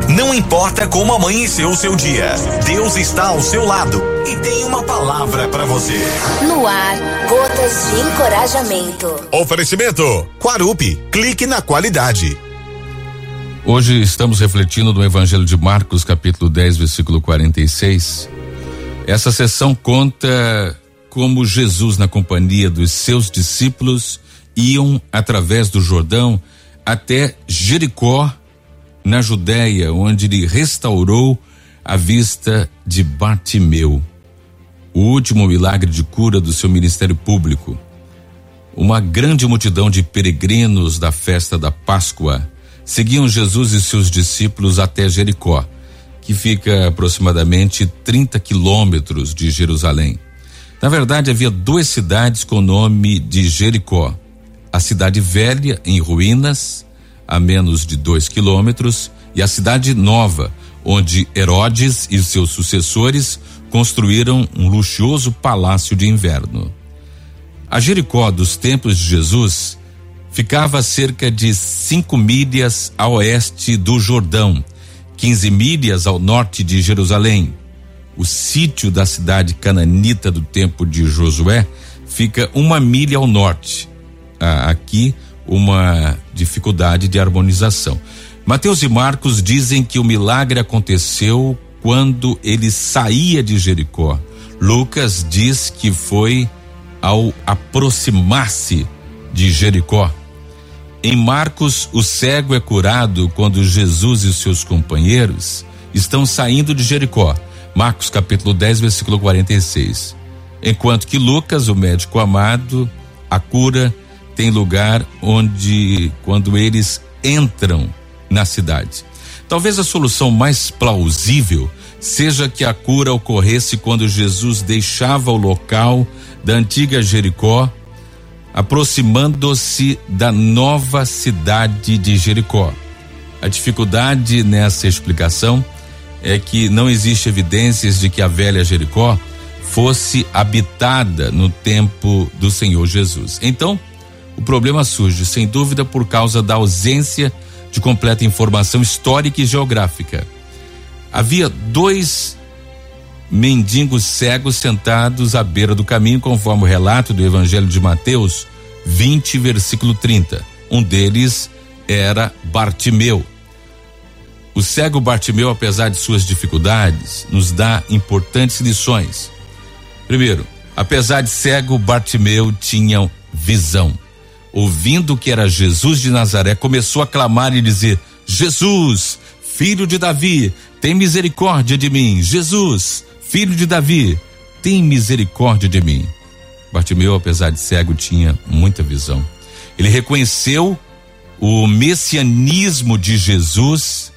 Não importa como amanheceu o seu dia, Deus está ao seu lado e tem uma palavra para você. No ar, gotas de encorajamento. Oferecimento Quarupi, clique na qualidade. Hoje estamos refletindo no Evangelho de Marcos, capítulo 10, versículo 46. Essa sessão conta como Jesus, na companhia dos seus discípulos, iam através do Jordão até Jericó, na Judéia, onde ele restaurou a vista de Bartimeu. O último milagre de cura do seu ministério público. Uma grande multidão de peregrinos da festa da Páscoa seguiam Jesus e seus discípulos até Jericó, que fica aproximadamente 30 quilômetros de Jerusalém. Na verdade, havia duas cidades com o nome de Jericó: a cidade velha, em ruínas, a menos de 2 quilômetros, e a cidade nova, onde Herodes e seus sucessores construíram um luxuoso palácio de inverno. A Jericó dos tempos de Jesus ficava a cerca de 5 milhas a oeste do Jordão, 15 milhas ao norte de Jerusalém. O sítio da cidade cananita do tempo de Josué fica 1 milha ao norte. Aqui uma dificuldade de harmonização. Mateus e Marcos dizem que o milagre aconteceu quando ele saía de Jericó. Lucas diz que foi ao aproximar-se de Jericó. Em Marcos, o cego é curado quando Jesus e seus companheiros estão saindo de Jericó. Marcos capítulo 10, versículo 46. Enquanto que Lucas, o médico amado, a cura tem lugar quando eles entram na cidade. Talvez a solução mais plausível seja que a cura ocorresse quando Jesus deixava o local da antiga Jericó, aproximando-se da nova cidade de Jericó. A dificuldade nessa explicação é que não existe evidências de que a velha Jericó fosse habitada no tempo do Senhor Jesus. Então, o problema surge, sem dúvida, por causa da ausência de completa informação histórica e geográfica. Havia 2 mendigos cegos sentados à beira do caminho, conforme o relato do Evangelho de Mateus 20, versículo 30. Um deles era Bartimeu. O cego Bartimeu, apesar de suas dificuldades, nos dá importantes lições. Primeiro, apesar de cego, Bartimeu tinha visão. Ouvindo que era Jesus de Nazaré, começou a clamar e dizer: Jesus, filho de Davi, tem misericórdia de mim. Jesus, filho de Davi, tem misericórdia de mim. Bartimeu, apesar de cego, tinha muita visão. Ele reconheceu o messianismo de Jesus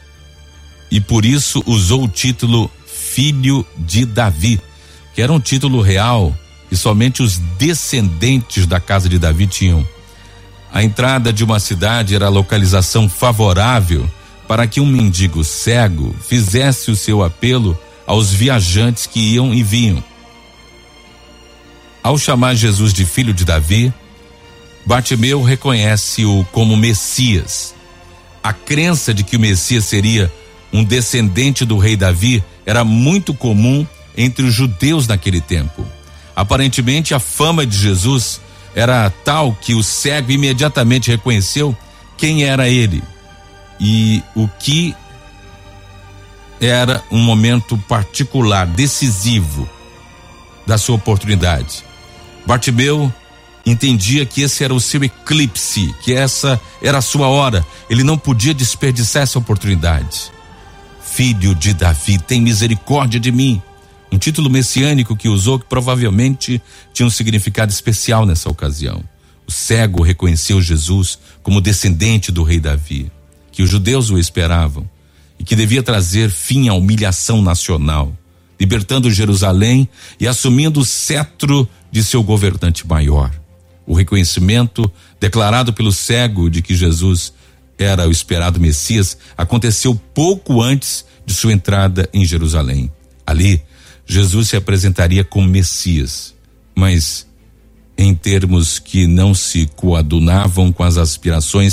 e por isso usou o título Filho de Davi, que era um título real e somente os descendentes da casa de Davi tinham. A entrada de uma cidade era a localização favorável para que um mendigo cego fizesse o seu apelo aos viajantes que iam e vinham. Ao chamar Jesus de filho de Davi, Bartimeu reconhece-o como Messias. A crença de que o Messias seria um descendente do rei Davi era muito comum entre os judeus naquele tempo. Aparentemente, a fama de Jesus era tal que o cego imediatamente reconheceu quem era ele e o que era um momento particular, decisivo da sua oportunidade. Bartimeu entendia que esse era o seu eclipse, que essa era a sua hora. Ele não podia desperdiçar essa oportunidade. Filho de Davi, tem misericórdia de mim. Um título messiânico que usou, que provavelmente tinha um significado especial nessa ocasião. O cego reconheceu Jesus como descendente do rei Davi, que os judeus o esperavam e que devia trazer fim à humilhação nacional, libertando Jerusalém e assumindo o cetro de seu governante maior. O reconhecimento declarado pelo cego de que Jesus era o esperado Messias aconteceu pouco antes de sua entrada em Jerusalém. Ali, Jesus se apresentaria como Messias, mas em termos que não se coadunavam com as aspirações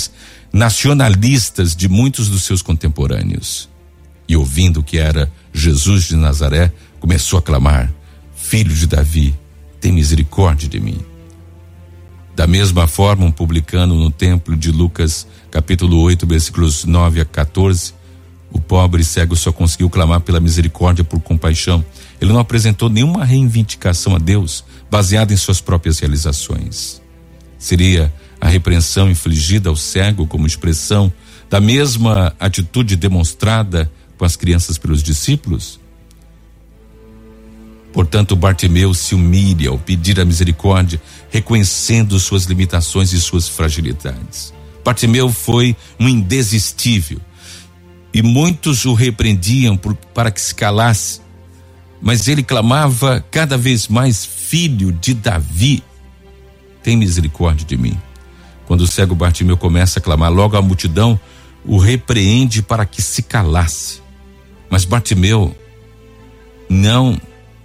nacionalistas de muitos dos seus contemporâneos. E ouvindo que era Jesus de Nazaré, começou a clamar: Filho de Davi, tem misericórdia de mim. Da mesma forma, um publicano no templo de Lucas, capítulo 8, versículos 9 a 14, o pobre cego só conseguiu clamar pela misericórdia, por compaixão. Ele não apresentou nenhuma reivindicação a Deus baseada em suas próprias realizações. Seria a repreensão infligida ao cego como expressão da mesma atitude demonstrada com as crianças pelos discípulos? Portanto, Bartimeu se humilha ao pedir a misericórdia, reconhecendo suas limitações e suas fragilidades. Bartimeu foi um indesistível e muitos o repreendiam para que se calasse, mas ele clamava cada vez mais: Filho de Davi, tem misericórdia de mim. Quando o cego Bartimeu começa a clamar, logo a multidão o repreende para que se calasse. Mas Bartimeu não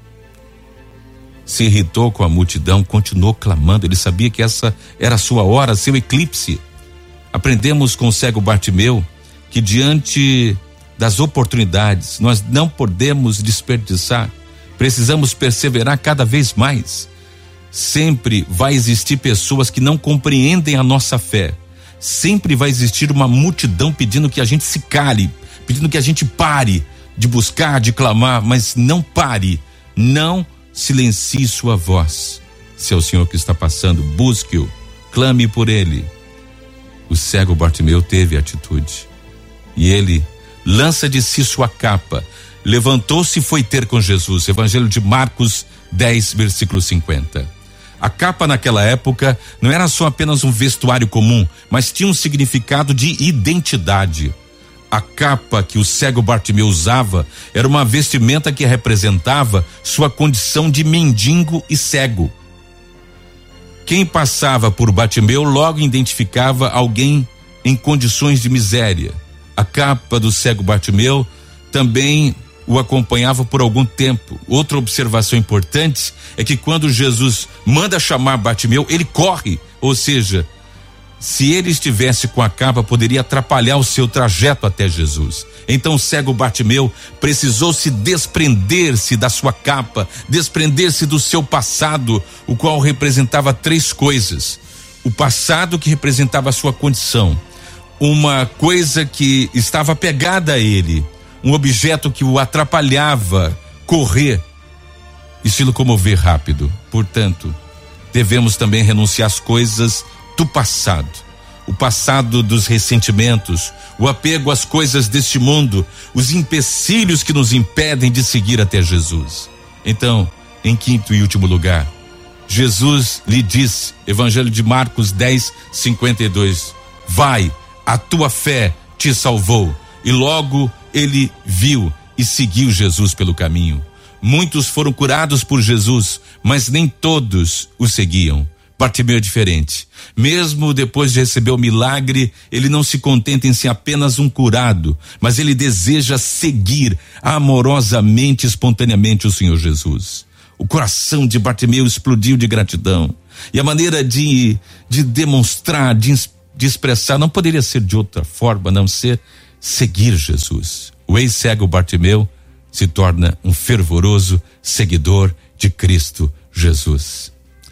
se irritou com a multidão, continuou clamando. Ele sabia que essa era a sua hora, seu eclipse. Aprendemos com o cego Bartimeu que diante das oportunidades nós não podemos desperdiçar, precisamos perseverar cada vez mais. Sempre vai existir pessoas que não compreendem a nossa fé, sempre vai existir uma multidão pedindo que a gente se cale, pedindo que a gente pare de buscar, de clamar, mas não pare, não silencie sua voz. Se é o Senhor que está passando, busque-o, clame por ele. O cego Bartimeu teve atitude e ele lança de si sua capa, levantou-se e foi ter com Jesus. Evangelho de Marcos 10, versículo 50. A capa naquela época não era só apenas um vestuário comum, mas tinha um significado de identidade. A capa que o cego Bartimeu usava era uma vestimenta que representava sua condição de mendigo e cego. Quem passava por Bartimeu logo identificava alguém em condições de miséria. A capa do cego Bartimeu também o acompanhava por algum tempo. Outra observação importante é que quando Jesus manda chamar Bartimeu, ele corre, ou seja, se ele estivesse com a capa, poderia atrapalhar o seu trajeto até Jesus. Então o cego Bartimeu precisou se desprender-se da sua capa, desprender-se do seu passado, o qual representava três coisas: o passado que representava a sua condição, uma coisa que estava pegada a ele, um objeto que o atrapalhava correr e se locomover rápido. Portanto, devemos também renunciar às coisas do passado, o passado dos ressentimentos, o apego às coisas deste mundo, os empecilhos que nos impedem de seguir até Jesus. Então, em quinto e último lugar, Jesus lhe disse, Evangelho de Marcos 10, 52, vai, a tua fé te salvou. E logo ele viu e seguiu Jesus pelo caminho. Muitos foram curados por Jesus, mas nem todos o seguiam. Bartimeu é diferente. Mesmo depois de receber o milagre, ele não se contenta em ser apenas um curado, mas ele deseja seguir amorosamente, espontaneamente o Senhor Jesus. O coração de Bartimeu explodiu de gratidão. E a maneira de demonstrar, de expressar, não poderia ser de outra forma, a não ser seguir Jesus. O ex-cego Bartimeu se torna um fervoroso seguidor de Cristo Jesus.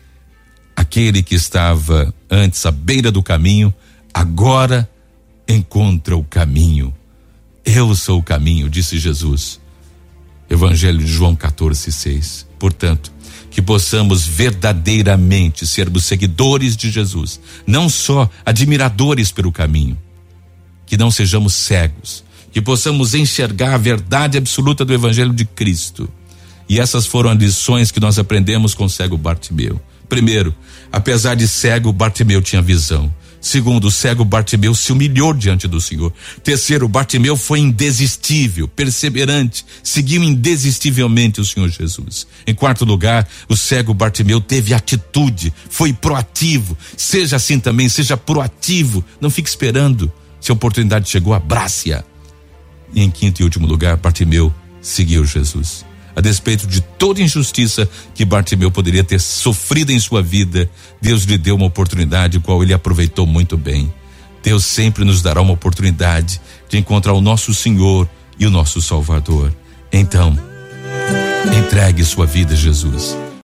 Aquele que estava antes à beira do caminho, agora encontra o caminho. Eu sou o caminho, disse Jesus. Evangelho de João 14, 6. Portanto, que possamos verdadeiramente sermos seguidores de Jesus, não só admiradores pelo caminho. Que não sejamos cegos, que possamos enxergar a verdade absoluta do Evangelho de Cristo. E essas foram as lições que nós aprendemos com o cego Bartimeu. Primeiro, apesar de cego, Bartimeu tinha visão. Segundo, o cego Bartimeu se humilhou diante do Senhor. Terceiro, Bartimeu foi indesistível, perseverante, seguiu indesistivelmente o Senhor Jesus. Em quarto lugar, o cego Bartimeu teve atitude, foi proativo. Seja assim também, seja proativo, não fique esperando. Se a oportunidade chegou, abrace-a. E em quinto e último lugar, Bartimeu seguiu Jesus. A despeito de toda injustiça que Bartimeu poderia ter sofrido em sua vida, Deus lhe deu uma oportunidade, qual ele aproveitou muito bem. Deus sempre nos dará uma oportunidade de encontrar o nosso Senhor e o nosso Salvador. Então, entregue sua vida a Jesus.